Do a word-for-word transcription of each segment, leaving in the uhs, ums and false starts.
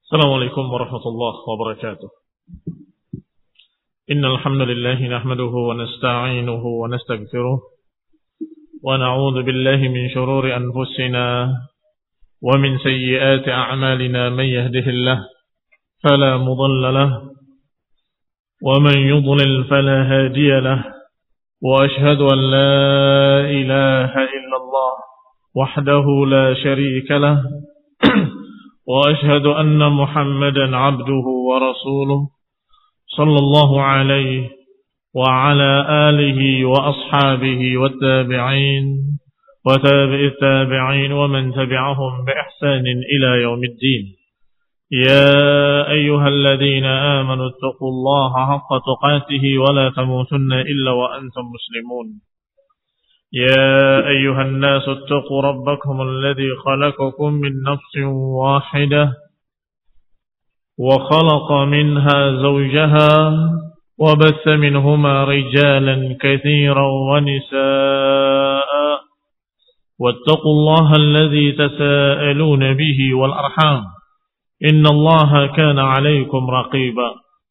السلام عليكم ورحمة الله وبركاته. إن الحمد لله نحمده ونستعينه ونستغفره ونعوذ بالله من شرور أنفسنا ومن سيئات أعمالنا. من يهده الله فلا مضل له ومن يضلل فلا هادي له، وأشهد أن لا إله إلا الله وحده لا شريك له وأشهد أن محمدا عبده ورسوله صلى الله عليه وعلى آله وأصحابه والتابعين وتابع التابعين ومن تبعهم بإحسان إلى يوم الدين. يا أيها الذين آمنوا اتقوا الله حق تقاته ولا تموتن إلا وأنتم مسلمون. يا أيها الناس اتقوا ربكم الذي خلقكم من نفس واحدة وخلق منها زوجها وبث منهما رجالا كثيرا ونساء، واتقوا الله الذي تساءلون به والأرحام إن الله كان عليكم رقيبا.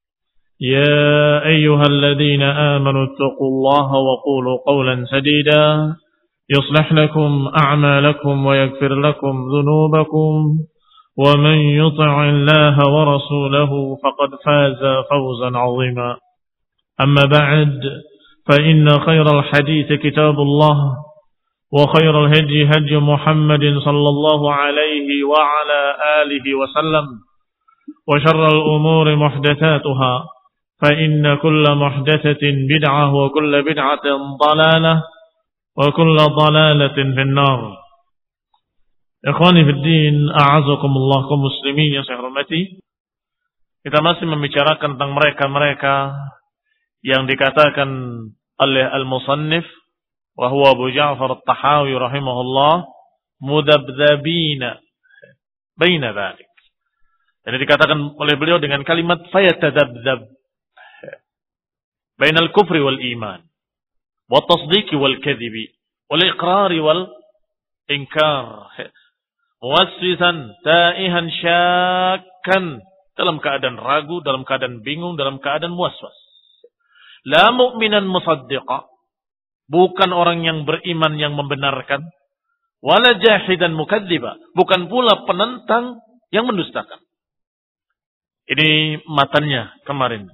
يا أيها الذين آمنوا اتقوا الله وقولوا قولا سديدا يصلح لكم أعمالكم ويغفر لكم ذنوبكم، ومن يطع الله ورسوله فقد فاز فوزا عظيما. أما بعد، فإن خير الحديث كتاب الله، وخير الهدي هدي محمد صلى الله عليه وعلى آله وسلم، وشر الأمور محدثاتها، فإن كل محدثة بدعة وكل بدعة ضلالة وكل ضلالة في النار. Ikhwani fi din, a'azakumullah kaum muslimin yang saya hormati. Kita masih membicarakan tentang mereka-mereka yang dikatakan oleh al-musannif wa huwa Abu Ja'far at-Tahawi rahimahullah mudabdabina baina dzalik. Jadi dikatakan oleh beliau dengan kalimat fayatadabdab bainal kufri wal iman wa tasdiqi wal kadhibi wal iqrari wal inkar, muwassisan taihan syakkan, dalam keadaan ragu, dalam keadaan bingung, dalam keadaan muwaswas. La mu'minan musaddiqa, bukan orang yang beriman yang membenarkan, wala jahidan mukadziba, bukan pula penentang yang mendustakan. Ini matanya kemarin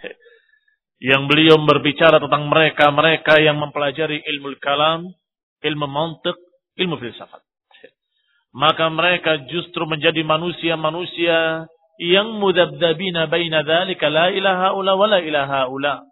yang beliau berbicara tentang mereka-mereka yang mempelajari ilmu kalam, ilmu mantiq, ilmu filsafat. Maka mereka justru menjadi manusia-manusia yang mudabdabina baina dzalika, la ilaha ula wa la ilaha ula.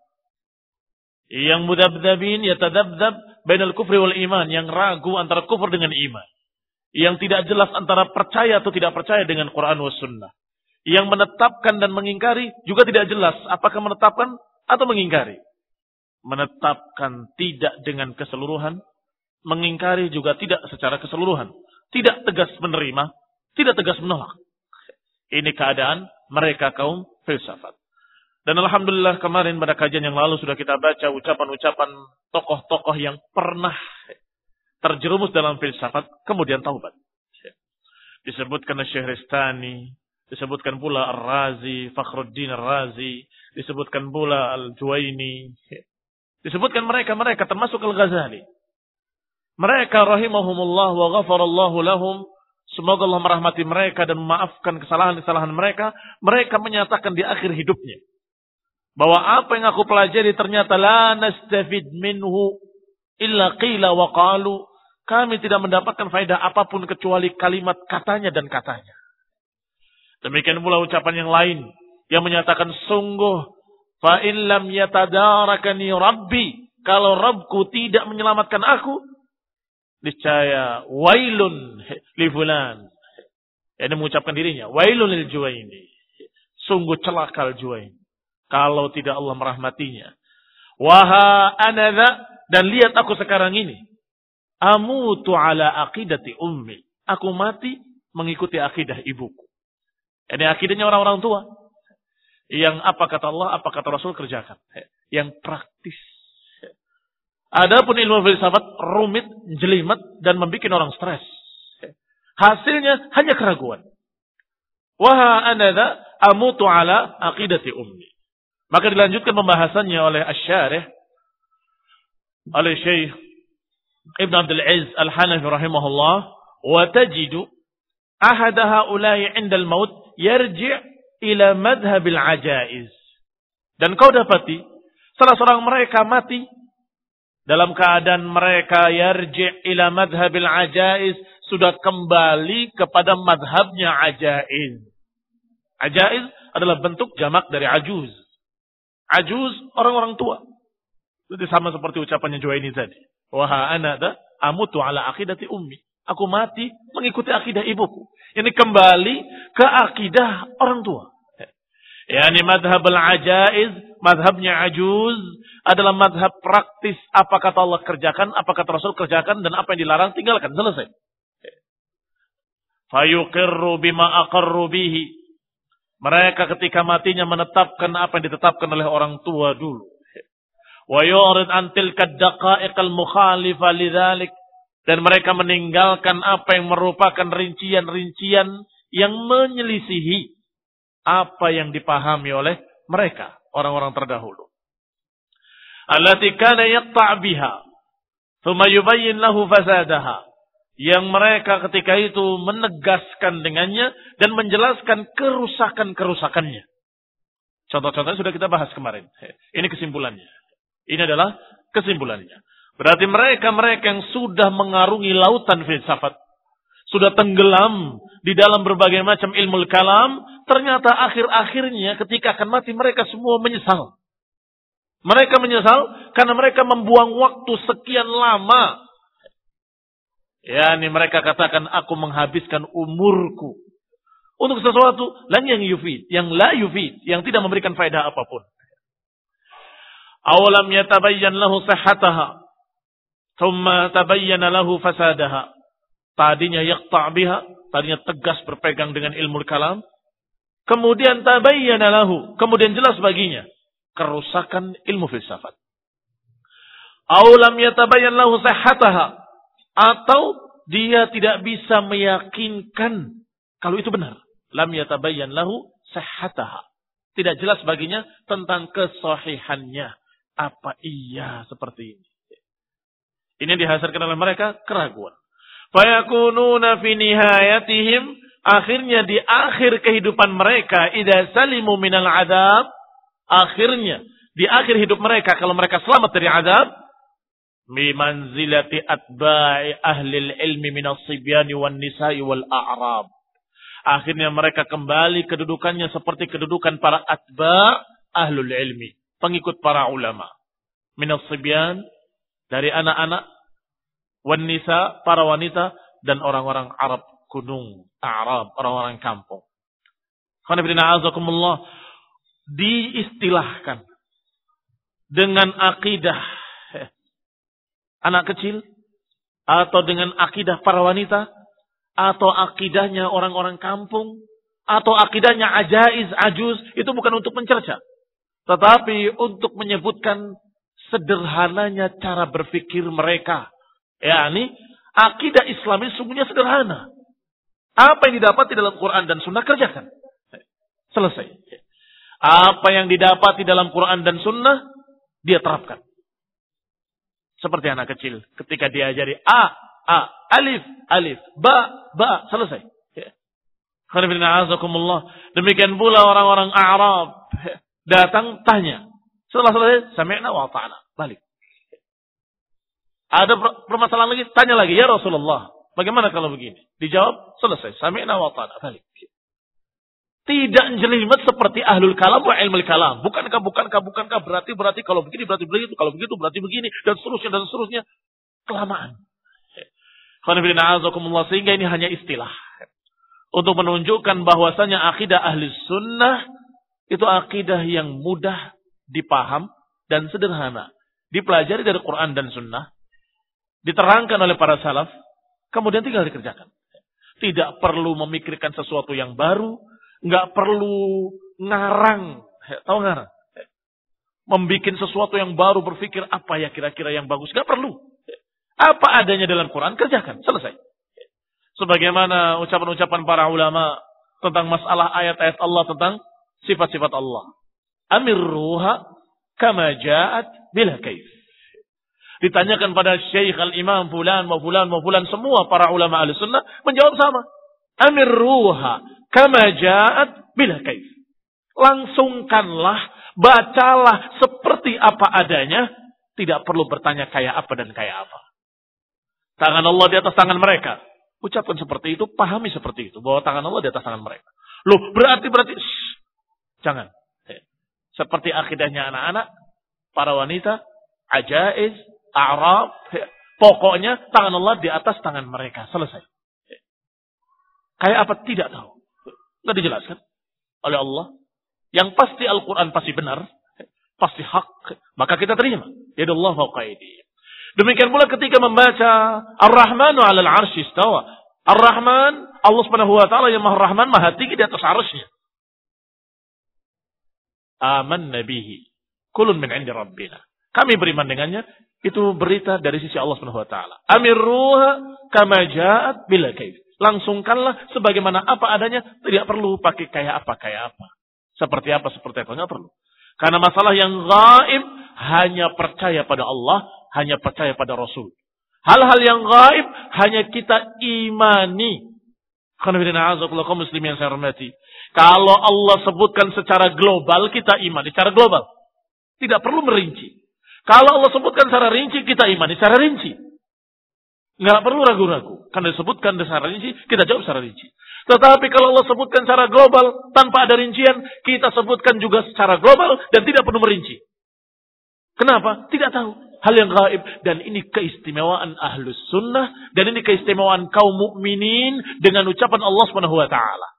Yang mudabdabin yatadabdab bainal kufri wal iman, yang ragu antara kufur dengan iman. Yang tidak jelas antara percaya atau tidak percaya dengan Quran was sunnah. Yang menetapkan dan mengingkari juga tidak jelas apakah menetapkan atau mengingkari. Menetapkan tidak dengan keseluruhan, mengingkari juga tidak secara keseluruhan. Tidak tegas menerima, tidak tegas menolak. Ini keadaan mereka kaum filsafat. Dan alhamdulillah kemarin pada kajian yang lalu sudah kita baca ucapan-ucapan tokoh-tokoh yang pernah terjerumus dalam filsafat kemudian taubat. Disebutkan Syahristani, disebutkan pula Ar-Razi, Fakhruddin Ar-Razi, disebutkan pula Al-Juwaini, disebutkan mereka-mereka termasuk Al-Ghazali. Mereka rahimahumullah wa ghafarallahu lahum, semoga Allah merahmati mereka dan memaafkan kesalahan-kesalahan mereka. Mereka menyatakan di akhir hidupnya bahwa apa yang aku pelajari ternyata la nastafid minhu illa qila wa qalu, kami tidak mendapatkan faedah apapun kecuali kalimat katanya dan katanya. Demikian pula ucapan yang lain yang menyatakan sungguh fa in lam yatadarakani rabbi, kalau Rabbku tidak menyelamatkan aku, niscaya wailun li fulan. Ini mengucapkan dirinya, wailun lil Juwaini, sungguh celaka al-Juwaini kalau tidak Allah merahmatinya. Waha anadha, dan lihat aku sekarang ini, amutu ala aqidati ummi, aku mati mengikuti akidah ibuku. Ini akidahnya orang-orang tua. Yang apa kata Allah, apa kata Rasul kerjakan. Yang praktis. Adapun ilmu filsafat rumit, jelimet, dan membuat orang stres. Hasilnya hanya keraguan. Wa anadha amutu ala aqidati ummi. Maka dilanjutkan pembahasannya oleh Asy-Syarih oleh Syekh Ibn Abdul Aziz Al-Hanafi rahimahullah, wa tajidu ahad haula'i 'inda al-maut yarji' ila madhhab al-ajaiz. Dan kau dapati salah seorang mereka mati dalam keadaan mereka yarji' ila madhhab al-ajaiz, sudah kembali kepada madhabnya ajaiz. Ajaiz adalah bentuk jamak dari ajuz. Ajuz orang-orang tua. Itu sama seperti ucapannya Juwaini tadi. Wa ana da amutu ala aqidati ummi. Aku mati mengikuti akidah ibuku. Ini kembali ke akidah orang tua. Yani madhab al-ajaiz, madhabnya ajuz adalah madhab praktis. Apa kata Allah kerjakan, apa kata Rasul kerjakan, dan apa yang dilarang tinggalkan. Selesai. Fayuqirru bima aqarru bihi. Mereka ketika matinya menetapkan apa yang ditetapkan oleh orang tua dulu. Wa yurid an tilka ad-daqa'iq al-mukhalifa lidzalik. Dan mereka meninggalkan apa yang merupakan rincian-rincian yang menyelisihi apa yang dipahami oleh mereka, orang-orang terdahulu. Allati kana yaqta' biha, thumma yubayyin lahu fasadaha. Yang mereka ketika itu menegaskan dengannya dan menjelaskan kerusakan-kerusakannya. Contoh-contohnya sudah kita bahas kemarin. Ini kesimpulannya. Ini adalah kesimpulannya. Berarti mereka-mereka yang sudah mengarungi lautan filsafat, sudah tenggelam di dalam berbagai macam ilmu kalam, ternyata akhir-akhirnya ketika akan mati mereka semua menyesal. Mereka menyesal karena mereka membuang waktu sekian lama. Ya, ini mereka katakan aku menghabiskan umurku untuk sesuatu lan yang yufid, yang la yufid, yang tidak memberikan faedah apapun. Awalam yatabayyan lahu sihhataha, thumma tabayyana lahu fasadaha. Tadinya yaqta' biha, tadinya tegas berpegang dengan ilmu kalam, kemudian tabayyana lahu, kemudian jelas baginya kerusakan ilmu filsafat. Awalam yatabayyan lahu sihhataha, atau dia tidak bisa meyakinkan kalau itu benar. Lam yatabayyan lahu sihhataha. Tidak jelas baginya tentang kesahihannya. Apa iya seperti ini? Ini dihasilkan oleh mereka keraguan. Fayakununa fi nihayatihim, akhirnya di akhir kehidupan mereka, idza salimu minal adab, akhirnya di akhir hidup mereka kalau mereka selamat dari azab, bimanzilati atba'i ahlil ilmi minas sibyani wan nisa'i wal a'rab. Akhirnya mereka kembali kedudukannya seperti kedudukan para atba' ahlul ilmi, pengikut para ulama. Minas sibyan, dari anak-anak, wan nisa, para wanita, dan orang-orang Arab gunung, A'rab, orang-orang kampung. Khonibina azakumullah, diistilahkan dengan akidah anak kecil, atau dengan akidah para wanita, atau akidahnya orang-orang kampung, atau akidahnya ajaiz, ajuz, itu bukan untuk mencerca, tetapi untuk menyebutkan sederhananya cara berpikir mereka. yakni akidah Islami sungguhnya sederhana. Apa yang didapati dalam Quran dan Sunnah kerjakan. Selesai. Apa yang didapati dalam Quran dan Sunnah dia terapkan. Seperti anak kecil ketika diajari A, A, alif, alif, ba, ba, selesai. Demikian pula orang-orang Arab datang tanya. Setelah selesai, sami'na wa ta'ana. Balik. Ada permasalahan lagi, tanya lagi, ya Rasulullah, bagaimana kalau begini? Dijawab, selesai, sami'na wa ta'ana. Balik. Tidak jelimet seperti ahlul kalam wa ilmul kalam. Bukankah, bukankah, bukankah, berarti, berarti, kalau begini, berarti begitu, kalau begitu, berarti begini, dan seterusnya, dan seterusnya. Kelamaan. Sehingga ini hanya istilah. Untuk menunjukkan bahwasanya akidah ahli sunnah, itu akidah yang mudah dipaham dan sederhana. Dipelajari dari Quran dan sunnah. Diterangkan oleh para salaf. Kemudian tinggal dikerjakan. Tidak perlu memikirkan sesuatu yang baru. Nggak perlu ngarang. Tahu ngarang? Membikin sesuatu yang baru, berpikir apa ya kira-kira yang bagus. Nggak perlu. Apa adanya dalam Quran, kerjakan. Selesai. Sebagaimana ucapan-ucapan para ulama tentang masalah ayat-ayat Allah, tentang sifat-sifat Allah. Amirruha kama ja'at bila kaif. Ditanyakan pada Syekh al-Imam fulan wa fulan wa fulan, semua para ulama Ahlussunnah menjawab sama. Amirruha kama ja'at bila kaif. Langsungkanlah, bacalah seperti apa adanya, tidak perlu bertanya kayak apa dan kayak apa. Tangan Allah di atas tangan mereka. Ucapkan seperti itu, pahami seperti itu, bahwa tangan Allah di atas tangan mereka. Loh, berarti berarti shh, jangan. Seperti akidahnya anak-anak, para wanita, ajaiz, a'rab, pokoknya tangan Allah di atas tangan mereka. Selesai. Kayak apa? Tidak tahu. Tidak dijelaskan oleh Allah. Yang pasti Al-Quran pasti benar, pasti hak, maka kita terima. Yadullah fawqa aydihim. Demikian pula ketika membaca Ar-Rahmanu 'alal 'arsy istawa. Ar-Rahman, Allah Subhanahu wa taala yang Maha Rahman, Maha tinggi di atas 'arsy-Nya. Amanna bihi kullun min 'indi rabbina. Kami beriman dengannya, itu berita dari sisi Allah Subhanahu wa taala. Amirruha kama ja'at bila kaif. Langsungkanlah sebagaimana apa adanya, tidak perlu pakai kayak apa kayak apa. Seperti apa seperti apa, enggak perlu. Karena masalah yang gaib hanya percaya pada Allah, hanya percaya pada Rasul. Hal-hal yang gaib hanya kita imani. Kaum muslimin yang saya hormati. Kalau Allah sebutkan secara global, kita imani secara global. Tidak perlu merinci. Kalau Allah sebutkan secara rinci, kita imani secara rinci. Nggak perlu ragu-ragu. Karena disebutkan secara rinci, kita jawab secara rinci. Tetapi kalau Allah sebutkan secara global, tanpa ada rincian, kita sebutkan juga secara global dan tidak perlu merinci. Kenapa? Tidak tahu. Hal yang gaib. Dan ini keistimewaan Ahlus Sunnah. Dan ini keistimewaan kaum mukminin dengan ucapan Allah Subhanahu wa taala.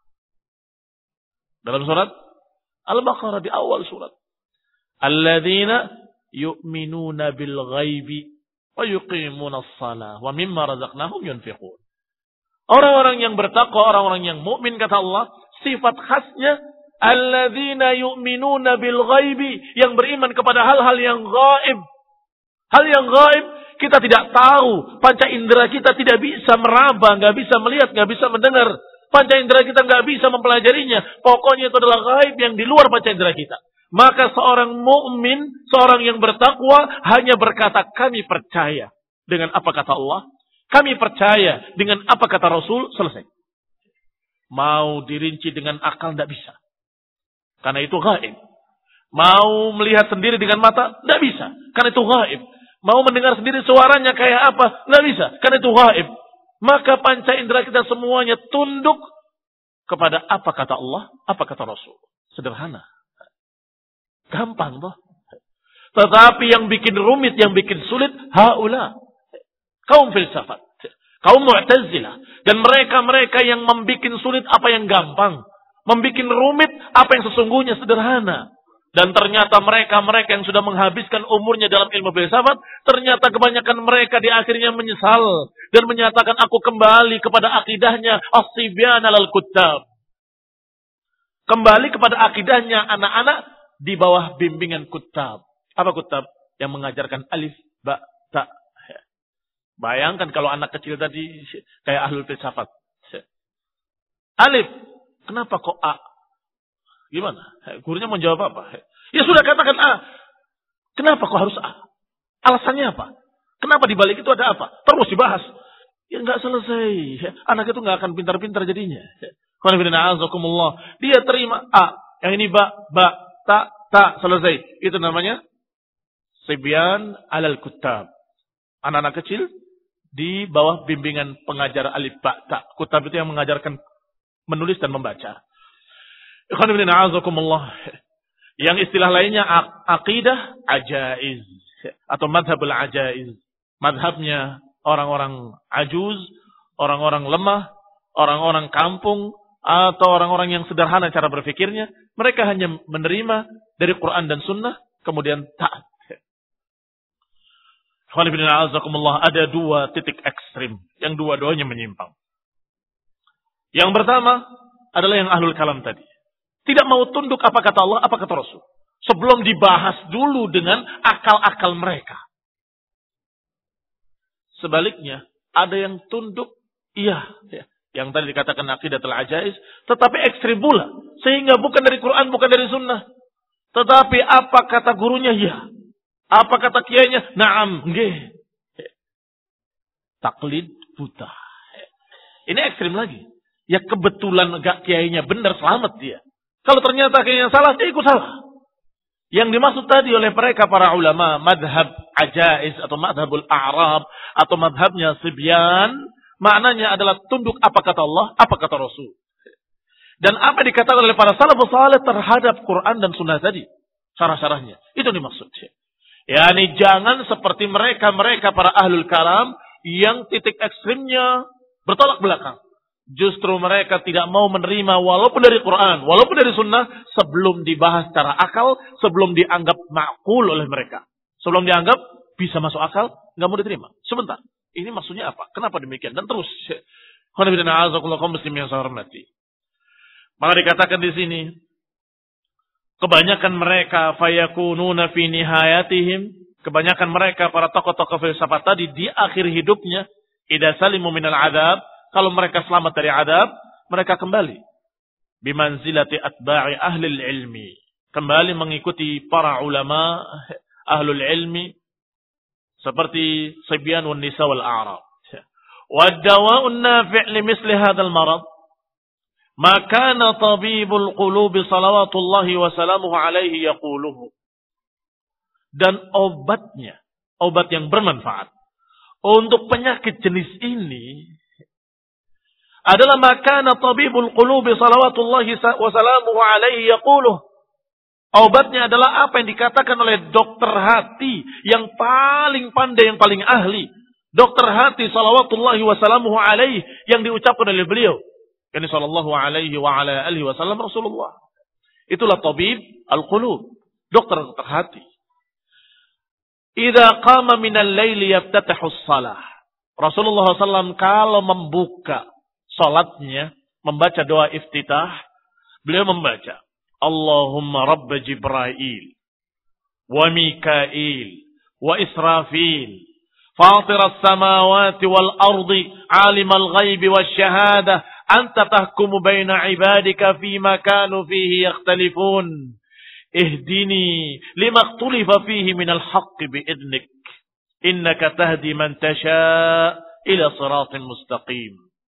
Dalam surat Al-Baqarah di awal surat. Alladzina yu'minuna bil ghaibi wa yuqimuna as-salah wa mimma razaqnahum yunfiqun. Orang-orang yang bertakwa, orang-orang yang mukmin kata Allah, sifat khasnya alladzina yu'minuna bil ghaibi, yang beriman kepada hal-hal yang gaib. Hal yang gaib kita tidak tahu, panca indera kita tidak bisa meraba, nggak bisa melihat, nggak bisa mendengar. Panca indera kita nggak bisa mempelajarinya. Pokoknya itu adalah gaib yang di luar panca indera kita. Maka seorang mukmin, seorang yang bertakwa hanya berkata, kami percaya dengan apa kata Allah, kami percaya dengan apa kata Rasul, selesai. Mau dirinci dengan akal tidak bisa, karena itu gaib. Mau melihat sendiri dengan mata tidak bisa, karena itu gaib. Mau mendengar sendiri suaranya kayak apa tidak bisa, karena itu gaib. Maka panca indera kita semuanya tunduk kepada apa kata Allah, apa kata Rasul. Sederhana. Gampang toh. Tetapi yang bikin rumit, yang bikin sulit, haula. Kaum filsafat. Kaum Mu'tazilah. Dan mereka-mereka yang membuat sulit apa yang gampang. Membuat rumit apa yang sesungguhnya sederhana. Dan ternyata mereka-mereka yang sudah menghabiskan umurnya dalam ilmu filsafat, ternyata kebanyakan mereka di akhirnya menyesal dan menyatakan aku kembali kepada akidahnya as-sibyan al-kuttab. Kembali kepada akidahnya anak-anak di bawah bimbingan kuttab. Apa kuttab? Yang mengajarkan alif, ba, ta. Bayangkan kalau anak kecil tadi kayak ahlul filsafat. Alif, kenapa kok A? Gimana? Gurunya mau jawab apa? Ya sudah katakan A. Kenapa kok harus A? Alasannya apa? Kenapa di balik itu ada apa? Terus dibahas. Ya nggak selesai. Anak itu nggak akan pintar-pintar jadinya. Dia terima A. Yang ini ba, ba, ta, ta. Selesai. Itu namanya sibyan alal kuttab. Anak-anak kecil di bawah bimbingan pengajar alif, ba, ta. Kuttab itu yang mengajarkan menulis dan membaca. Yang istilah lainnya aqidah ajaiz atau madhabul ajaiz. Madhabnya orang-orang ajuz, orang-orang lemah, orang-orang kampung, atau orang-orang yang sederhana cara berpikirnya. Mereka hanya menerima dari Quran dan Sunnah, kemudian taat. Ada dua titik ekstrim, yang dua-duanya menyimpang. Yang pertama adalah yang ahlul kalam tadi. Tidak mau tunduk apa kata Allah, apa kata Rasul. Sebelum dibahas dulu dengan akal-akal mereka. Sebaliknya, ada yang tunduk, iya. Ya. Yang tadi dikatakan aqidatul ajaiz, tetapi ekstrim pula. Sehingga bukan dari Quran, bukan dari sunnah. Tetapi apa kata gurunya? Ya. Apa kata kiainya? Naam. Nggih. Taklid buta. Ini ekstrim lagi. Ya kebetulan gak kiainya benar, selamat dia. Kalau ternyata kiainya salah, dia ikut salah. Yang dimaksud tadi oleh mereka para ulama, madhab ajaiz atau madhabul a'rab atau madhabnya Sibyan, maknanya adalah tunduk apa kata Allah, apa kata Rasul. Dan apa dikatakan oleh para salafus saleh terhadap Quran dan sunnah tadi. Syarah-syarahnya. Itu dimaksud. Yani jangan seperti mereka-mereka para ahlul kalam yang titik ekstrimnya bertolak belakang. Justru mereka tidak mau menerima walaupun dari Quran, walaupun dari sunnah, sebelum dibahas secara akal, sebelum dianggap ma'qul oleh mereka. Sebelum dianggap bisa masuk akal, nggak mau diterima. Sebentar, ini maksudnya apa? Kenapa demikian? Dan terus, muslim yang saya hormati. Maka dikatakan di sini, kebanyakan mereka fayakununa fi nihayatihim, kebanyakan mereka para tokoh-tokoh filsafat tadi di akhir hidupnya, idza salimu minal adab, kalau mereka selamat dari adab, mereka kembali bimanzilati atba'i ahlil ilmi, kembali mengikuti para ulama ahlul ilmi seperti Sibyan wan nisa wal a'rab. Wa dawa'un nafi' li misli hadzal marad ma kana tabibul qulubi salawatullahi wa salamuhu alaihi yaquluhu. Dan obatnya, obat yang bermanfaat untuk penyakit jenis ini adalah makana tabibul qulubi salawatullahi wa salamuhu alaihi yaquluh. Obatnya adalah apa yang dikatakan oleh dokter hati yang paling pandai, yang paling ahli. Dokter hati salawatullahi wa salamuhu alaihi yang diucapkan oleh beliau. Yani sallallahu alaihi wa ala alihi wa sallam Rasulullah. Itulah tabib al-qulub. Dokter-dokter hati. Idza qama minal laili yaftatahu as-salah. Rasulullah shallallahu alaihi wasallam kalau membuka salatnya, membaca doa iftitah, beliau membaca Allahumma rabb Jibril wa Mikail wa Israfil fatir as-samawati wal ardi alimal ghaibi wasy-syahadah anta tahkumu baina ibadika fima kanu fihi yakhtalifun ihdini lima ikhtalifa fihi minal haqqi bi'idnik innaka tahdi man tasha' ila siratin mustaqim.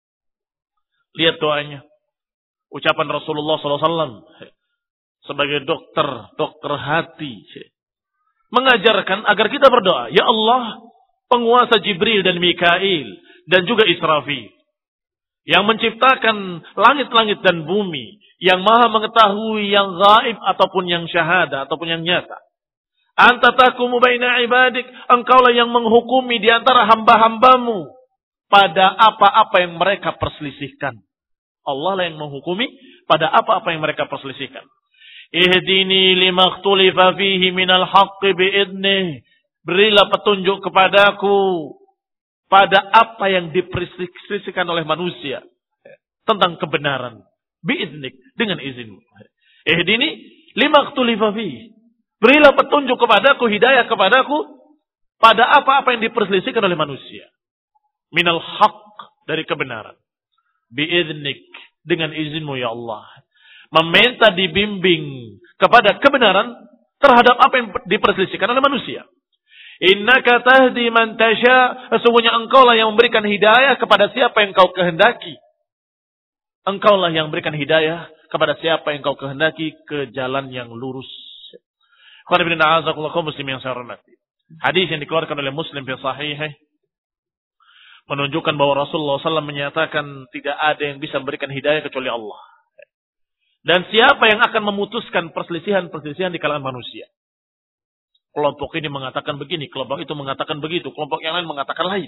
Lihat doanya. Ucapan Rasulullah shallallahu alaihi wasallam sebagai dokter, dokter hati. Mengajarkan agar kita berdoa. Ya Allah, penguasa Jibril dan Mikail. Dan juga Israfil. Yang menciptakan langit-langit dan bumi. Yang maha mengetahui yang gaib ataupun yang syahada ataupun yang nyata. Anta tahkumu baina ibadik. Engkaulah yang menghukumi di antara hamba-hambamu. Pada apa-apa yang mereka perselisihkan. Allah lah yang menghukumi pada apa-apa yang mereka perselisihkan. Ihdini lima ikhtulifa fihi minal haqqi bi'idnih. Berilah petunjuk kepadaku pada apa yang diperselisihkan oleh manusia. Tentang kebenaran. Bi'idnik. Dengan izinmu. Ihdini lima ikhtulifa fihi. Berilah petunjuk kepadaku, hidayah kepadaku pada apa-apa yang diperselisihkan oleh manusia. Minal haq, dari kebenaran. Bi'idnik, dengan izinmu ya Allah. Meminta dibimbing kepada kebenaran terhadap apa yang diperselisihkan oleh manusia. Innaka tahdi man tasha, sesungguhnya engkaulah yang memberikan hidayah kepada siapa yang kau kehendaki. Engkaulah yang memberikan hidayah kepada siapa yang kau kehendaki ke jalan yang lurus. Qul inna a'udzubillahi muslim yang saya hormati. Hadis yang dikeluarkan oleh Muslim fi sahihih menunjukkan bahwa Rasulullah shallallahu alaihi wasallam menyatakan tidak ada yang bisa memberikan hidayah kecuali Allah. Dan siapa yang akan memutuskan perselisihan-perselisihan di kalangan manusia? Kelompok ini mengatakan begini, kelompok itu mengatakan begitu, kelompok yang lain mengatakan lain.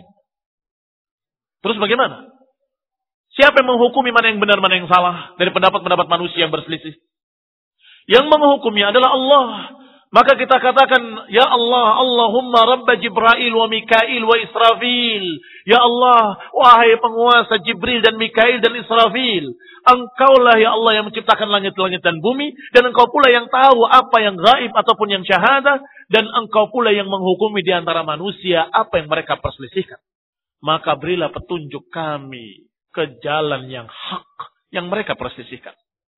Terus bagaimana? Siapa yang menghukumi mana yang benar, mana yang salah dari pendapat-pendapat manusia yang berselisih? Yang menghukumnya adalah Allah. Maka kita katakan, Ya Allah, Allahumma Rabba Jibril wa Mikail wa Israfil. Ya Allah, wahai penguasa Jibril dan Mikail dan Israfil. Engkaulah ya Allah yang menciptakan langit-langit dan bumi. Dan engkau pula yang tahu apa yang gaib ataupun yang syahadah. Dan engkau pula yang menghukumi di antara manusia apa yang mereka perselisihkan. Maka berilah petunjuk kami ke jalan yang hak yang mereka perselisihkan.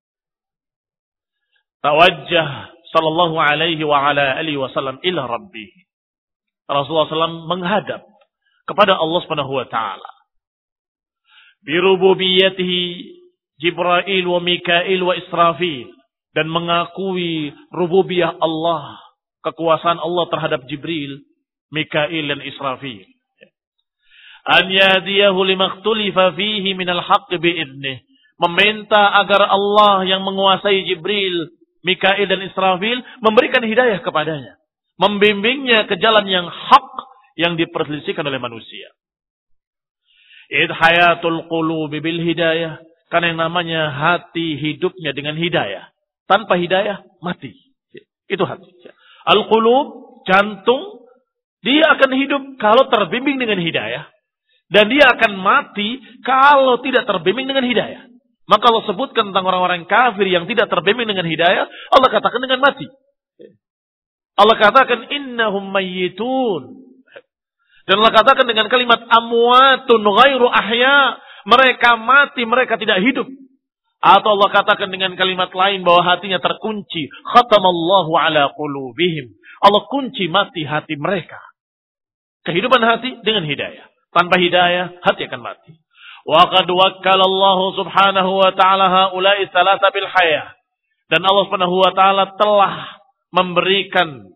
Tawajjah sallallahu alaihi wa ala alihi wasallam ila rabbih. Rasulullah sallallahu alaihi wasallam menghadap kepada Allah Subhanahu wa taala. Bi rububiyyatihi Jibril wa Mikail wa Israfil, dan mengakui rububiyah Allah, kekuasaan Allah terhadap Jibril, Mikail dan Israfil. An yahdiyahu limaktulifa fihi minal haqq bi'idnih. Meminta agar Allah yang menguasai Jibril, Mikail dan Israfil memberikan hidayah kepadanya. Membimbingnya ke jalan yang hak yang diperselisihkan oleh manusia. Id hayatul qulubi bil hidayah. Karena yang namanya hati hidupnya dengan hidayah. Tanpa hidayah, mati. Itu hati. Al-qulub, jantung, dia akan hidup kalau terbimbing dengan hidayah. Dan dia akan mati kalau tidak terbimbing dengan hidayah. Maka Allah sebutkan tentang orang-orang kafir yang tidak terbimbing dengan hidayah, Allah katakan dengan mati. Allah katakan innahum mayyitun. Dan Allah katakan dengan kalimat amwatun ghairu ahya. Mereka mati, mereka tidak hidup. Atau Allah katakan dengan kalimat lain bahwa hatinya terkunci. Khatamallahu ala qulubihim. Allah kunci mati hati mereka. Kehidupan hati dengan hidayah. Tanpa hidayah, hati akan mati. Wa qad wakkalallahu subhanahu wa ta'ala haula'i thalatha bil hayah. Dan Allah subhanahu wa ta'ala telah memberikan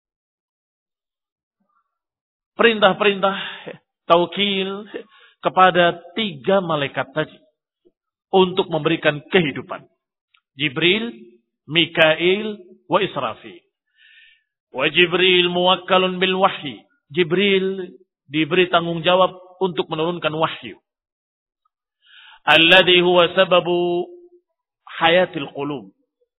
perintah-perintah taukil kepada tiga malaikat tadi untuk memberikan kehidupan. Jibril, Mikail, wa Israfil. Wa Jibril muwakkalun bil wahyi. Jibril diberi tanggung jawab untuk menurunkan wahyu. Alladhi huwa sababu hayatil qulub.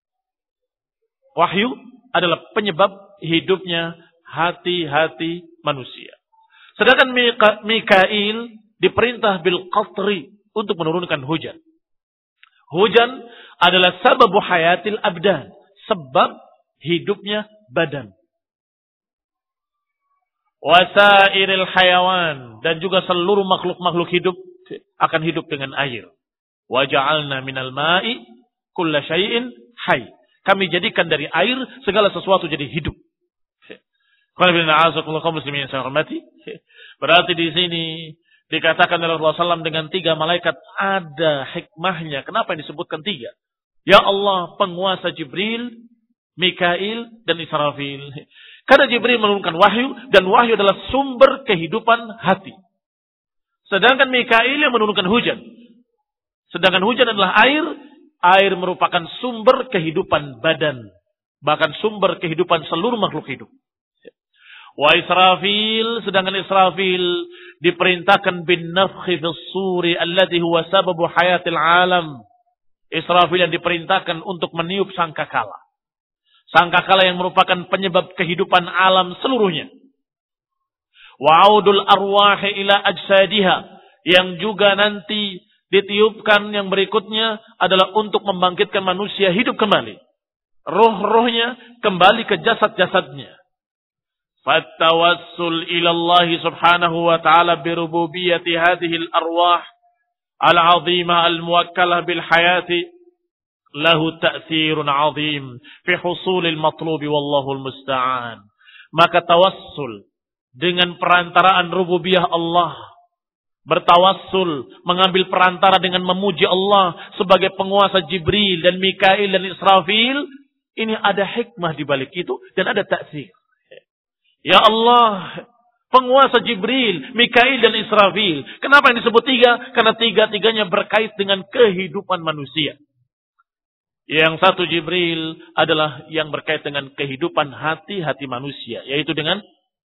Wahyu adalah penyebab hidupnya hati-hati manusia. Sedangkan Mikail diperintah bil qatri untuk menurunkan hujan. Hujan adalah sababu hayatil abdan, sebab hidupnya badan. Wasairil hayawan, dan juga seluruh makhluk-makhluk hidup akan hidup dengan air. Wa ja'alna minal ma'i kulla syai'in hayy. Kami jadikan dari air segala sesuatu jadi hidup. Berarti di sini dikatakan oleh Rasulullah shallallahu alaihi wasallam dengan tiga malaikat ada hikmahnya. Kenapa yang disebutkan tiga? Ya Allah, penguasa Jibril, Mikail, dan Israfil. Karena Jibril menurunkan wahyu, dan wahyu adalah sumber kehidupan hati. Sedangkan Mikail yang menurunkan hujan. Sedangkan hujan adalah air. Air merupakan sumber kehidupan badan. Bahkan sumber kehidupan seluruh makhluk hidup. Wa Israfil, sedangkan Israfil diperintahkan bin nafkhi fis suri alladhi huwa sababu hayatil alam. Israfil yang diperintahkan untuk meniup sangkakala. Sangkakala yang merupakan penyebab kehidupan alam seluruhnya. Wa audul arwahi ila ajsadiha, yang juga nanti ditiupkan yang berikutnya adalah untuk membangkitkan manusia hidup kembali. Roh-rohnya kembali ke jasad-jasadnya. Fattawassul ila Allah subhanahu wa ta'ala birububiyyati hadhihi al-arwah al-'azimah al-muwakkalah bil hayati lahu ta'thirun 'azim fi husulil matlubi wallahu al-musta'an. Maka tawassul dengan perantaraan rububiyah Allah, bertawassul mengambil perantara dengan memuji Allah sebagai penguasa Jibril dan Mikail dan Israfil, ini ada hikmah di balik itu dan ada ta'thir. Ya Allah, penguasa Jibril, Mikail dan Israfil. Kenapa yang disebut tiga? Karena tiga-tiganya berkait dengan kehidupan manusia. Yang satu Jibril adalah yang berkait dengan kehidupan hati-hati manusia, yaitu dengan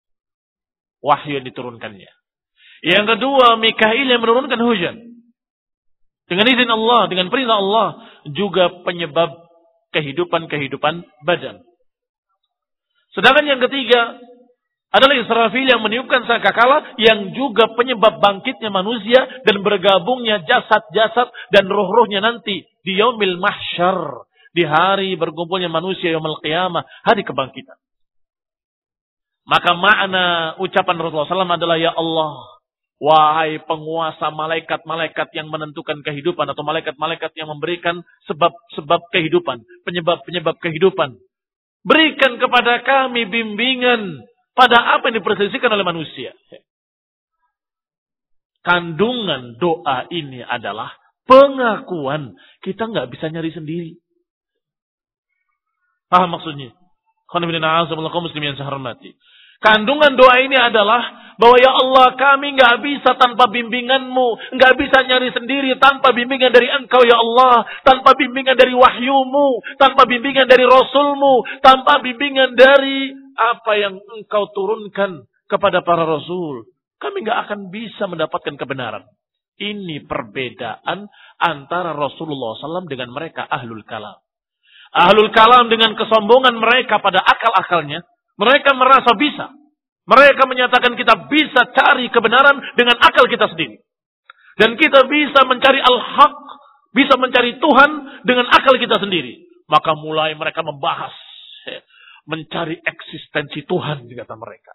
wahyu yang diturunkannya. Yang kedua Mikail yang menurunkan hujan. Dengan izin Allah, dengan perintah Allah, juga penyebab kehidupan-kehidupan badan. Sedangkan yang ketiga adalah Israfil yang meniupkan sangkakala, yang juga penyebab bangkitnya manusia dan bergabungnya jasad-jasad dan roh-rohnya nanti di yaumil mahsyar, di hari berkumpulnya manusia yaumil qiyamah, hari kebangkitan. Maka makna ucapan Rasulullah shallallahu alaihi wasallam adalah ya Allah, Wahai penguasa malaikat-malaikat yang menentukan kehidupan atau malaikat-malaikat yang memberikan sebab-sebab kehidupan, penyebab-penyebab kehidupan. Berikan kepada kami bimbingan pada apa yang diperselisihkan oleh manusia. Kandungan doa ini adalah pengakuan kita nggak bisa nyari sendiri. Paham maksudnya? Muslimin yang saya hormati. Kandungan doa ini adalah bahwa ya Allah kami nggak bisa tanpa bimbinganmu, nggak bisa nyari sendiri tanpa bimbingan dari Engkau ya Allah, tanpa bimbingan dari wahyumu, tanpa bimbingan dari Rasulmu, tanpa bimbingan dari apa yang Engkau turunkan kepada para Rasul. Kami nggak akan bisa mendapatkan kebenaran. Ini perbedaan antara Rasulullah shallallahu alaihi wasallam dengan mereka ahlul kalam. Ahlul kalam dengan kesombongan mereka pada akal-akalnya, mereka merasa bisa. Mereka menyatakan kita bisa cari kebenaran dengan akal kita sendiri. Dan kita bisa mencari al-haq, bisa mencari Tuhan dengan akal kita sendiri. Maka mulai mereka membahas, mencari eksistensi Tuhan, kata mereka.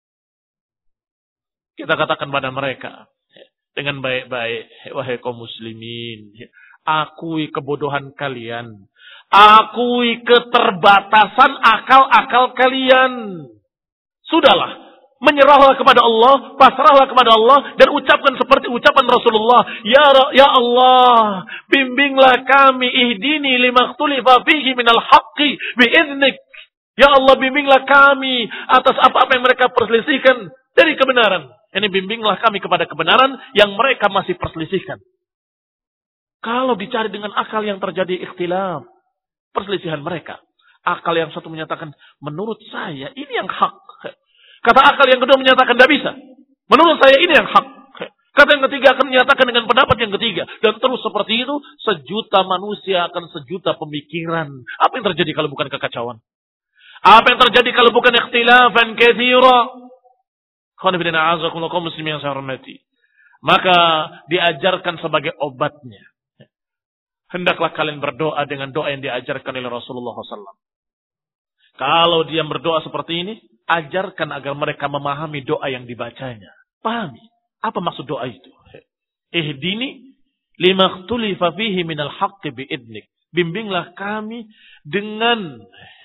Kita katakan pada mereka dengan baik-baik, wahai kaum muslimin, akui kebodohan kalian, akui keterbatasan akal-akal kalian. Sudahlah, menyerahlah kepada Allah, pasrahlah kepada Allah, dan ucapkan seperti ucapan Rasulullah, Ya ya Allah, bimbinglah kami, ihdini limaktulifa fihi minal haqqi biiznik. Ya Allah, bimbinglah kami atas apa-apa yang mereka perselisihkan dari kebenaran. Ini bimbinglah kami kepada kebenaran yang mereka masih perselisihkan. Kalau dicari dengan akal yang terjadi ikhtilaf, perselisihan mereka. Akal yang satu menyatakan, menurut saya ini yang hak. Kata akal yang kedua menyatakan tidak bisa. Menurut saya ini yang hak. Kata yang ketiga akan menyatakan dengan pendapat yang ketiga. Dan terus seperti itu, sejuta manusia akan sejuta pemikiran. Apa yang terjadi kalau bukan kekacauan? Apa yang terjadi kalau bukan ikhtilafan katsira? Muslimin yang saya hormati. Maka diajarkan sebagai obatnya. Hendaklah kalian berdoa dengan doa yang diajarkan oleh Rasulullah shallallahu alaihi wasallam. Kalau dia berdoa seperti ini, ajarkan agar mereka memahami doa yang dibacanya. Pahami. Apa maksud doa itu? Ihdini limaktulifa fihi minal haqqi biidnik. Bimbinglah kami dengan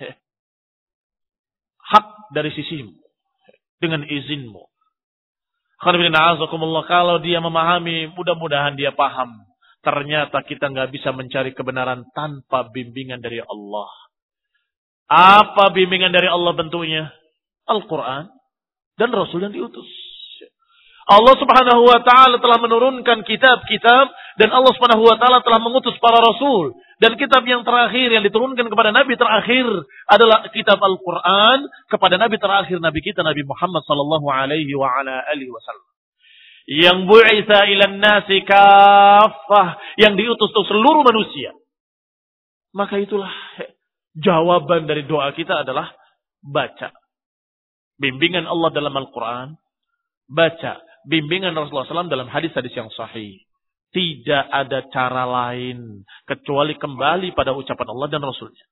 hak dari sisimu. Dengan izinmu. Kalau dia memahami, mudah-mudahan dia paham. Ternyata kita nggak bisa mencari kebenaran tanpa bimbingan dari Allah. Apa bimbingan dari Allah bentuknya? Al-Quran dan Rasul yang diutus. Allah subhanahu wa ta'ala telah menurunkan kitab-kitab dan Allah subhanahu wa ta'ala telah mengutus para Rasul. Dan kitab yang terakhir yang diturunkan kepada Nabi terakhir adalah kitab Al-Quran kepada Nabi terakhir Nabi kita Nabi Muhammad sallallahu alaihi wa ala alihi wasallam. Yang bu'itsa ilan nasi kaffah, yang diutus untuk seluruh manusia. Maka itulah jawaban dari doa kita adalah baca bimbingan Allah dalam Al-Quran, baca bimbingan Rasulullah shallallahu alaihi wasallam dalam hadis-hadis yang sahih. Tidak ada cara lain kecuali kembali pada ucapan Allah dan Rasulnya.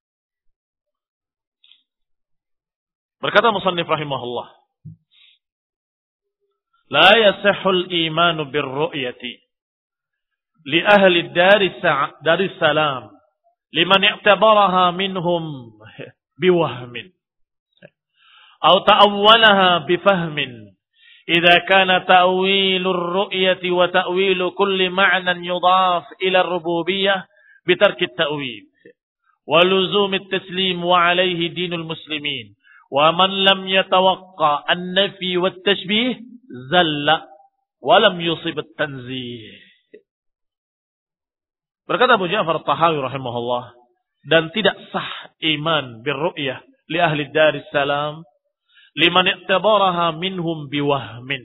Berkata musannif rahimahullah, La yasihul imanu birru'yati li ahli dari salam liman i'tabaraha minhum biwahmin atau ta'awwalaha bifahmin. إذا كان تأويل الرؤية وتأويل كل معنى يضاف إلى الربوبية بترك التأويل ولزوم التسليم وعليه دين المسلمين ومن لم يتوقع النفي والتشبيه زل ولم يصب التنزيه. Berkata Abu Ja'far At-Tahawi rahimahullah, dan tidak sah iman birru'yah li ahli daris salam liman i'tabaraha minhum biwahmin.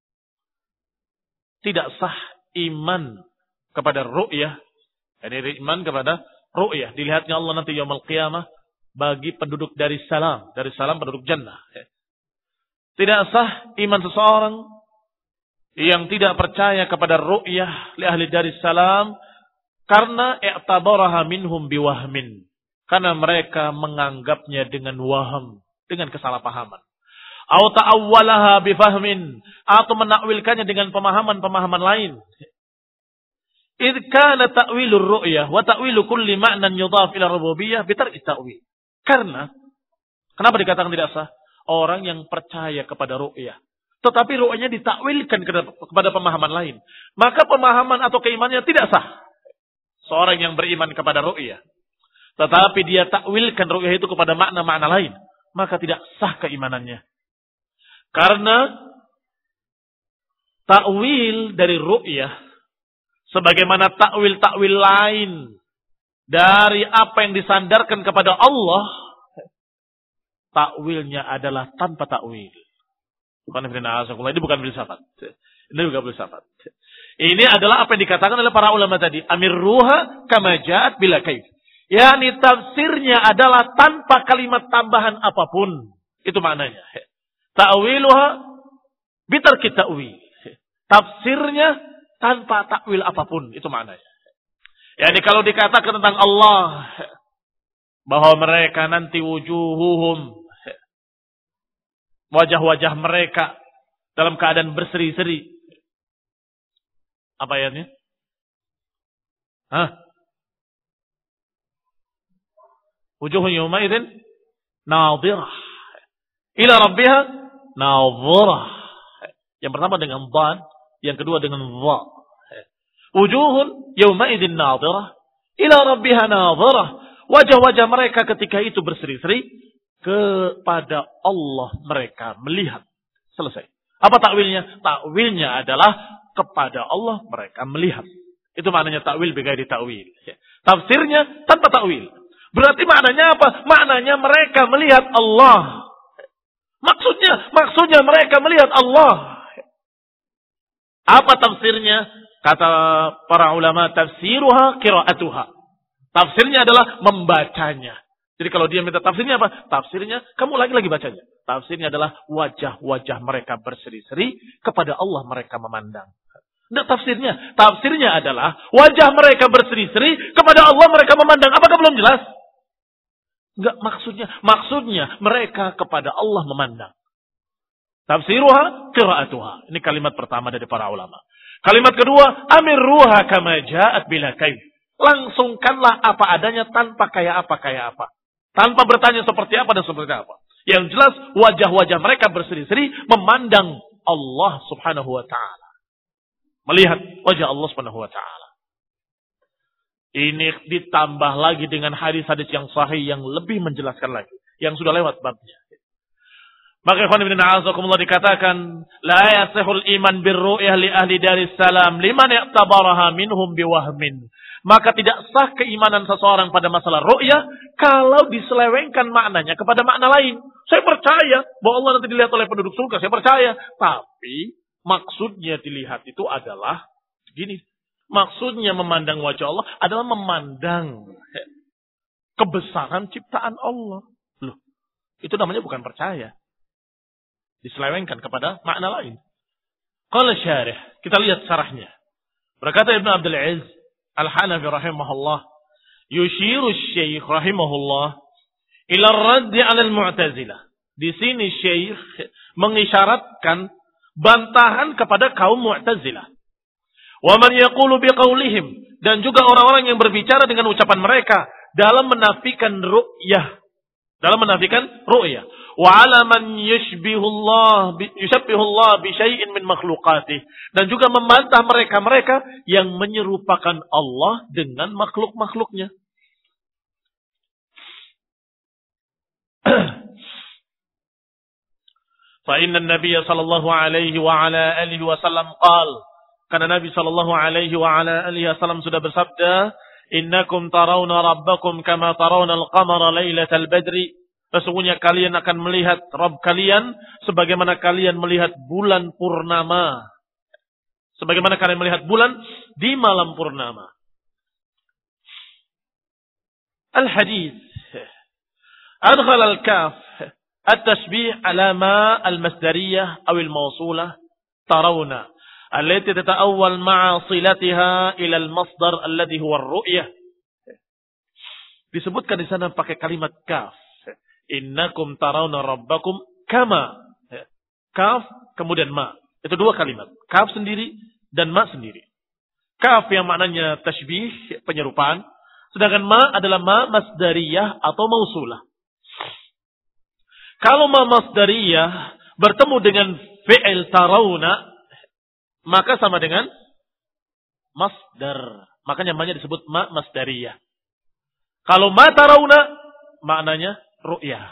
Tidak sah iman kepada ru'yah, yani iman kepada ru'yah, dilihatnya Allah nanti yaumul qiyamah bagi penduduk dari salam, dari salam penduduk jannah. Tidak sah iman seseorang yang tidak percaya kepada ru'yah li ahli dari salam karena i'tabaraha minhum biwahmin, karena mereka menganggapnya dengan waham, dengan kesalahpahaman. Atau ta'awwalaha bifahmin, atau menakwilkannya dengan pemahaman-pemahaman lain. Idh kana ta'wilur ru'yah wa ta'wilu kulli ma'nan yudhaf ila rububiyyah bitarki ta'wil. Karena kenapa dikatakan tidak sah? Orang yang percaya kepada ru'yah, tetapi ru'yahnya ditakwilkan kepada pemahaman lain, maka pemahaman atau keimanannya tidak sah. Seorang yang beriman kepada ru'yah, tetapi dia takwilkan ru'yah itu kepada makna-makna lain, maka tidak sah keimanannya. Karena takwil dari ru'yah, sebagaimana takwil-takwil lain dari apa yang disandarkan kepada Allah, takwilnya adalah tanpa takwil. Bukan ini bukan filsafat. Ini juga filsafat. Ini adalah apa yang dikatakan oleh para ulama tadi. Amir ruha kama ja'at bila kaif. Yani tafsirnya adalah tanpa kalimat tambahan apapun. Itu maknanya. Ta'wiluha bitarki ta'wil. Tafsirnya tanpa takwil apapun. Itu maknanya. Yani kalau dikatakan tentang Allah, bahwa mereka nanti wujuhuhum, wajah-wajah mereka dalam keadaan berseri-seri. Apa ayatnya? Hah? Wujuhun yawmaidin nadhirah ila rabbiha nadhirah. Yang pertama dengan dhan, yang kedua dengan dha. Wujuhun yawmaidin nadhirah ila rabbiha nadhirah. Wajah-wajah mereka ketika itu berseri-seri kepada Allah mereka melihat. Selesai. Apa takwilnya? Takwilnya adalah kepada Allah mereka melihat. Itu maknanya takwil bighairi takwil. Tafsirnya tanpa takwil. Berarti maknanya apa? Maknanya mereka melihat Allah. Maksudnya, maksudnya mereka melihat Allah. Apa tafsirnya? Kata para ulama, tafsiruha qiraatuha. Tafsirnya adalah membacanya. Jadi kalau dia minta tafsirnya apa? Tafsirnya, kamu lagi-lagi bacanya. Tafsirnya adalah wajah-wajah mereka berseri-seri kepada Allah mereka memandang. Nah, tafsirnya, tafsirnya adalah wajah mereka berseri-seri kepada Allah mereka memandang. Apakah belum jelas? Enggak, maksudnya, maksudnya mereka kepada Allah memandang. Tafsiruha qiraatuha. Ini kalimat pertama dari para ulama. Kalimat kedua, amirruha kama ja'at bila kaif. Langsungkanlah apa adanya tanpa kayak apa kayak apa. Tanpa bertanya seperti apa dan seperti apa. Yang jelas wajah-wajah mereka berseri-seri memandang Allah Subhanahu wa taala. Melihat wajah Allah Subhanahu wa taala. Ini ditambah lagi dengan hadis-hadis yang sahih yang lebih menjelaskan lagi, yang sudah lewat babnya. Maka ikhwan ibn a'azakumullah dikatakan la yasihul iman birru'yah li ahli daris salam liman ya'tabaraha minhum biwahmin. Maka tidak sah keimanan seseorang pada masalah ru'yah kalau diselewengkan maknanya kepada makna lain. Saya percaya bahwa Allah nanti dilihat oleh penduduk surga, saya percaya. Tapi maksudnya dilihat itu adalah gini. Maksudnya memandang wajah Allah adalah memandang kebesaran ciptaan Allah. Loh, itu namanya bukan percaya. Diselewengkan kepada makna lain. Qala syarih, kita lihat syarahnya. Berkata Ibn Abdul Aziz Al-Hanafi rahimahullah, yushiru Syekh rahimahullah ila ar-radd 'ala al-Mu'tazilah. Di sini Syekh mengisyaratkan bantahan kepada kaum Mu'tazilah. Wa man yaqulu biqaulihim, dan juga orang-orang yang berbicara dengan ucapan mereka dalam menafikan ru'yah, dalam menafikan ru'yah. Wa 'ala man yushbihullah yushabbihullah bi syai'in min makhluqatih, dan juga membantah mereka-mereka yang menyerupakan Allah dengan makhluk-makhluknya. Fa inna an-nabiy sallallahu alaihi wa ala alihi wasallam qala, karena Nabi sallallahu alaihi wa ala alihi wasallam sudah bersabda, innakum tarawna rabbakum kama tarawna al-qamara lailatal badri. Sesungguhnya kalian akan melihat Rabb kalian sebagaimana kalian melihat bulan purnama. Sebagaimana kalian melihat bulan di malam purnama. Al-hadis adkhala al-kaf at-tashbih ala ma al-masdariyah aw al-mawsulah tarawna allati tata'awwal ma'a silatiha ila al-masdar alladhi huwa ar-ru'yah. Disebutkan di sana pakai kalimat kaf. Innakum tarawna rabbakum kama. Kaf, kemudian ma. Itu dua kalimat. Kaf sendiri dan ma sendiri. Kaf yang maknanya tashbih, penyerupaan. Sedangkan ma adalah ma masdariyah atau mausulah. Kalau ma masdariyah bertemu dengan fi'il tarawna, maka sama dengan masdar. Makanya namanya disebut ma masdariyah. Kalau ma tarawna, maknanya ru'yah.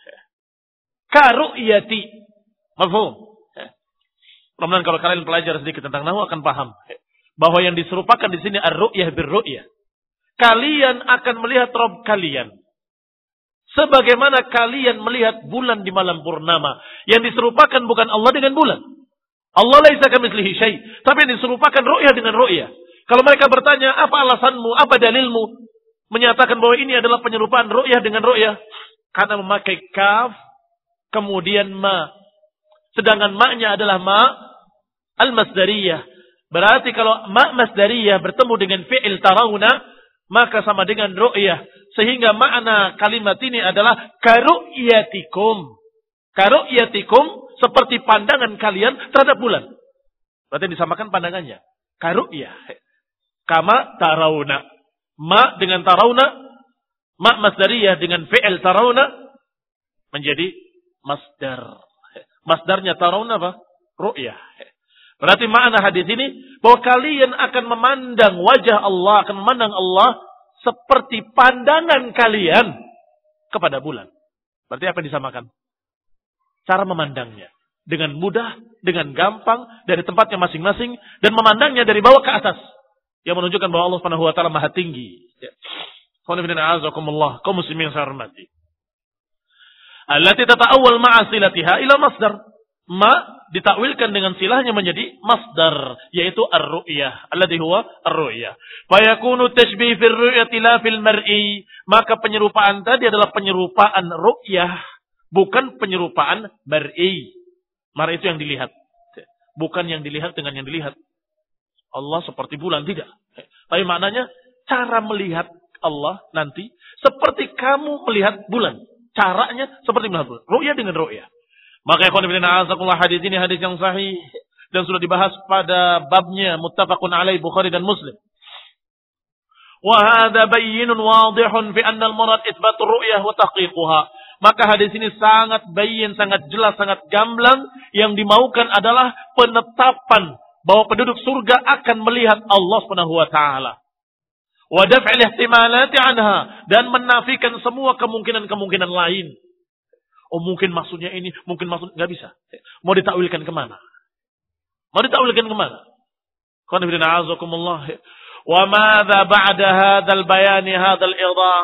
Ka ru'yati. Mafhum? Mudah-mudahan kalau kalian belajar sedikit tentang nahwu akan paham bahwa yang diserupakan di sini ar-ru'yah bir-ru'yah. Kalian akan melihat Rabb kalian sebagaimana kalian melihat bulan di malam purnama. Yang diserupakan bukan Allah dengan bulan. Allah laisa kamitslihi syai', tapi yang diserupakan ru'yah dengan ru'yah. Kalau mereka bertanya, apa alasanmu, apa dalilmu menyatakan bahwa ini adalah penyerupaan ru'yah dengan ru'yah? Karena memakai kaf kemudian ma. Sedangkan ma-nya adalah ma al-masdariyah. Berarti kalau ma masdariyah bertemu dengan fi'il tarawna, maka sama dengan ru'yah. Sehingga makna kalimat ini adalah karu'yatikum. Karu'yatikum seperti pandangan kalian terhadap bulan. Berarti disamakan pandangannya. Karu'yah. Kama tarawna. Ma dengan tarawna. Ma masdariyah dengan fi'il tarawna. Menjadi masdar. Masdarnya tarawna apa? Ru'yah. Berarti makna hadis ini bahwa kalian akan memandang wajah Allah, akan memandang Allah seperti pandangan kalian kepada bulan. Berarti apa yang disamakan? Cara memandangnya. Dengan mudah, dengan gampang, dari tempatnya masing-masing, dan memandangnya dari bawah ke atas. Yang menunjukkan bahwa Allah Subhanahu wa taala Maha tinggi. Ya. Qul kaum muslimin yang saya hormati. Allati tata'awwal ma'a silatiha ila masdar. Ma ditakwilkan dengan silahnya menjadi masdar, yaitu ar-ru'yah, alladhi huwa ar-ru'yah. Fayakunu tashbih fil ru'yati la fil mar'i. Maka penyerupaan tadi adalah penyerupaan ru'yah, bukan penyerupaan mar'i. Mar'i itu yang dilihat, bukan yang dilihat dengan yang dilihat. Allah seperti bulan, tidak. Tapi maknanya cara melihat Allah nanti seperti kamu melihat bulan. Caranya seperti melihat bulan. Ru'yah dengan ru'yah. Maka ikhwan fillah a'azakumullah, hadis ini hadis yang sahih dan sudah dibahas pada babnya muttafaqun alaih Bukhari dan Muslim. Wa hadza bayyinun wadihun fi anna al-murad itsbatur ru'yah wa tahqiquha. Maka hadis ini sangat bayyin, sangat jelas, sangat gamblang. Yang dimaukan adalah penetapan bahwa penduduk surga akan melihat Allah Subhanahu wa taala. Wa daf'il ihtimalati anha, dan menafikan semua kemungkinan-kemungkinan lain. Oh mungkin maksudnya ini, mungkin maksud nggak bisa. Mau ditakwilkan kemana? Mau ditakwilkan kemana? Qul inna a'udzukumullah. Wa madza ba'da hadzal bayan hadzal idah?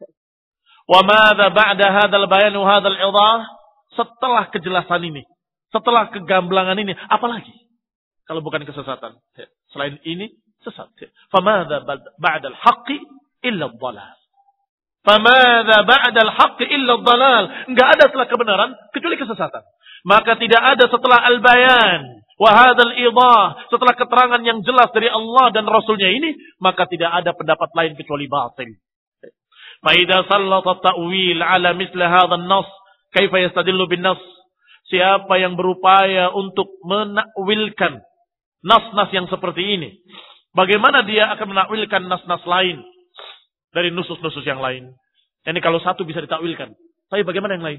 Wa madza ba'da hadzal bayan hadzal idah? Setelah kejelasan ini, setelah kegamblangan ini, apalagi? Kalau bukan kesesatan. Selain ini sesat. Fa madza ba'da al-haqqi illa ad-dhalal. Famadza ba'dal haqqi illa ad-dhalal. Enggak ada setelah kebenaran kecuali kesesatan. Maka tidak ada setelah al-bayan wa hadzal idah, setelah keterangan yang jelas dari Allah dan Rasulnya ini, maka tidak ada pendapat lain kecuali batil. Fa idza sallata ta'wil ala misli hadzal nas, kaifa yastadillu bin nas? Siapa yang berupaya untuk menakwilkan nas-nas yang seperti ini, bagaimana dia akan menakwilkan nas-nas lain dari nusus-nusus yang lain? Ini kalau satu bisa ditakwilkan, tapi bagaimana yang lain?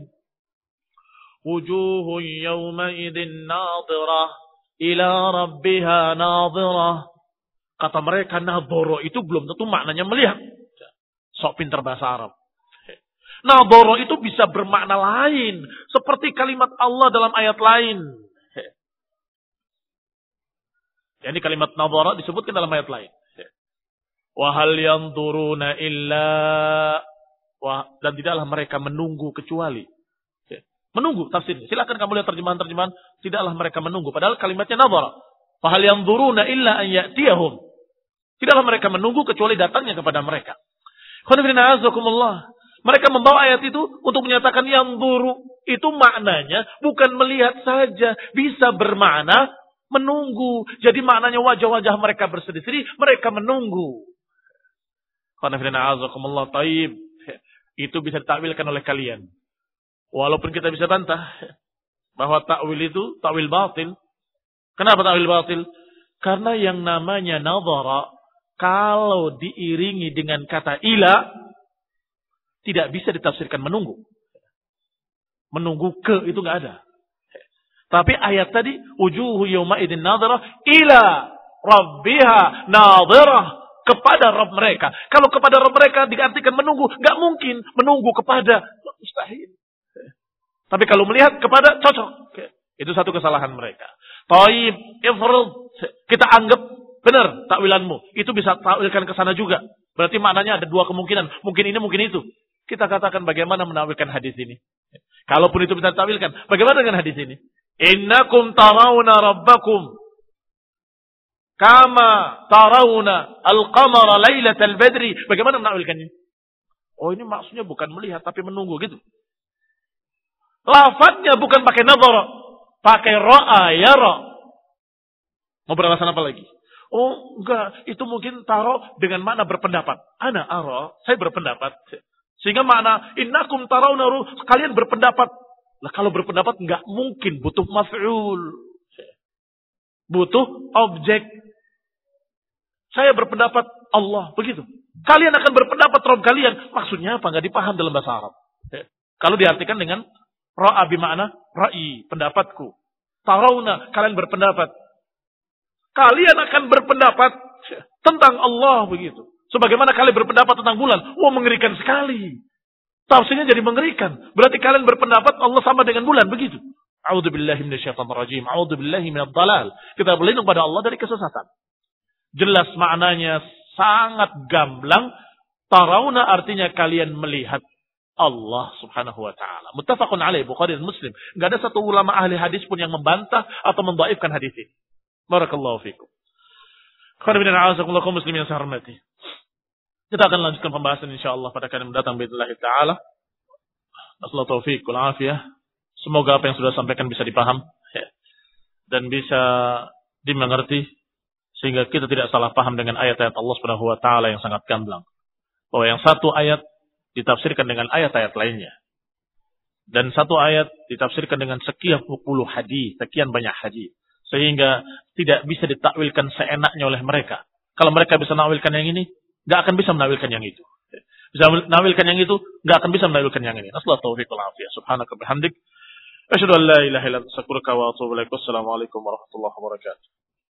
Wujuhun yawma idzin nadhirah ila rabbiha nadhirah. Kata mereka nadhara itu belum tentu maknanya melihat. Sok pintar bahasa Arab. Nadhara itu bisa bermakna lain, seperti kalimat Allah dalam ayat lain. Jadi kalimat nadhara disebutkan dalam ayat lain. Wa hal yanzuruna illa, wah, dan tidaklah mereka menunggu kecuali. Menunggu tafsirnya. Silakan kamu lihat terjemahan-terjemahan, tidaklah mereka menunggu. Padahal kalimatnya nadhara. Fa hal yanzuruna illa an ya'tiyahum. Tidaklah mereka menunggu kecuali datangnya kepada mereka. Khonifina azakumullah. Mereka membawa ayat itu untuk menyatakan yanzuru itu maknanya bukan melihat saja, bisa bermakna menunggu. Jadi maknanya wajah-wajah mereka bersedih-sedih, mereka menunggu. Itu bisa ditakwilkan oleh kalian. Walaupun kita bisa bantah. bahwa takwil itu takwil batil. Kenapa takwil batil? Karena yang namanya nadhara kalau diiringi dengan kata ila tidak bisa ditafsirkan menunggu. Menunggu ke itu enggak ada. Tapi ayat tadi wujuhu yauma idzin nadhara ila rabbiha nadhara, kepada Rabb mereka. Kalau kepada Rabb mereka diartikan menunggu, enggak mungkin menunggu kepada, mustahil. Tapi kalau melihat kepada cocok. Itu satu kesalahan mereka. Taib, ifrud, kita anggap benar takwilanmu. Itu bisa takwilkan ke sana juga. Berarti maknanya ada dua kemungkinan. Mungkin ini, mungkin itu. Kita katakan bagaimana menakwilkan hadis ini. Kalaupun itu bisa takwilkan, bagaimana dengan hadis ini? Innakum tarawna rabbakum kama tarawna al-qamara lailatal badri. Bagaimana menakwilkannya? Oh, ini maksudnya bukan melihat tapi menunggu gitu. Lafadznya bukan pakai nadhara, pakai ra'a yara. Mau beralasan apa lagi? Oh, enggak, itu mungkin taruh dengan makna berpendapat. Ana ara, saya berpendapat. Sehingga makna innakum tarawna, kalian berpendapat. Lah kalau berpendapat enggak mungkin, butuh maf'ul. Butuh objek. Saya berpendapat Allah, begitu. Kalian akan berpendapat Rabb kalian. Maksudnya apa? Enggak dipaham dalam bahasa Arab. Kalau diartikan dengan ra'a bimakna ra'i, pendapatku. Tarawna, kalian berpendapat. Kalian akan berpendapat tentang Allah, begitu. Sebagaimana kalian berpendapat tentang bulan. Wah, mengerikan sekali. Tafsirnya jadi mengerikan. Berarti kalian berpendapat Allah sama dengan bulan, begitu. A'udzubillahi minasyaitonir rajim. A'udzubillahi minadh dhalal. Kita berlindung pada Allah dari kesesatan. Jelas maknanya sangat gamblang. Tarawna artinya kalian melihat Allah subhanahu wa ta'ala. Muttafaqun alaih, Bukhari dan Muslim. Enggak ada satu ulama ahli hadis pun yang membantah atau mendhaifkan hadis ini. Barakallahu fikum. Khairan a'azakumullah kaum muslimin yang saya hormati. Kita akan lanjutkan pembahasan insyaallah pada kali mendatang باذنillah taala. Nasallahu taufiq wal afiyah. Semoga apa yang sudah sampaikan bisa dipaham dan bisa dimengerti sehingga kita tidak salah paham dengan ayat-ayat Allah Subhanahu wa taala yang sangat gamblang. Bahwa yang satu ayat ditafsirkan dengan ayat-ayat lainnya. Dan satu ayat ditafsirkan dengan sekian puluh hadis, sekian banyak hadis. Sehingga tidak bisa ditakwilkan seenaknya oleh mereka. Kalau mereka bisa menakwilkan yang ini, nggak akan bisa menakwilkan yang itu. Bisa menakwilkan yang itu, nggak akan bisa menakwilkan yang ini. Nasallahu taufiq wal afiyah. Subhanaka bihamdik. Asyhadu an la ilaha illa anta astaghfiruka wa atubu ilaik. Wassalamualaikum warahmatullahi wabarakatuh.